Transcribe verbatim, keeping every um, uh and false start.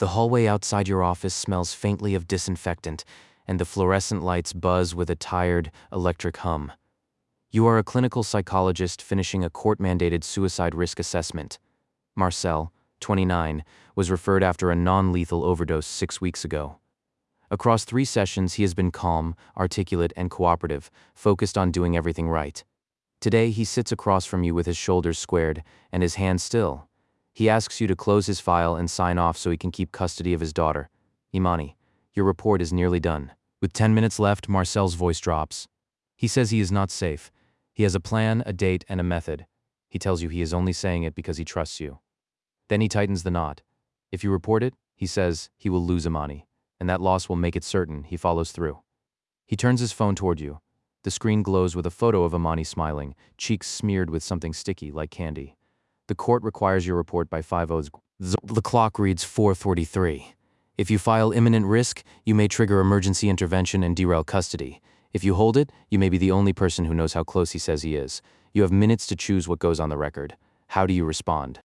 The hallway outside your office smells faintly of disinfectant, and the fluorescent lights buzz with a tired, electric hum. You are a clinical psychologist finishing a court-mandated suicide risk assessment. Marcel, twenty-nine, was referred after a non-lethal overdose six weeks ago. Across three sessions, he has been calm, articulate, and cooperative, focused on doing everything right. Today, he sits across from you with his shoulders squared and his hands still. He asks you to close his file and sign off so he can keep custody of his daughter. Imani, your report is nearly done. With ten minutes left, Marcel's voice drops. He says he is not safe. He has a plan, a date, and a method. He tells you he is only saying it because he trusts you. Then he tightens the knot. If you report it, he says, he will lose Imani, and that loss will make it certain he follows through. He turns his phone toward you. The screen glows with a photo of Imani smiling, cheeks smeared with something sticky like candy. The court requires your report by five oh. The clock reads four forty-three. If you file imminent risk, you may trigger emergency intervention and derail custody. If you hold it, you may be the only person who knows how close he says he is. You have minutes to choose what goes on the record. How do you respond?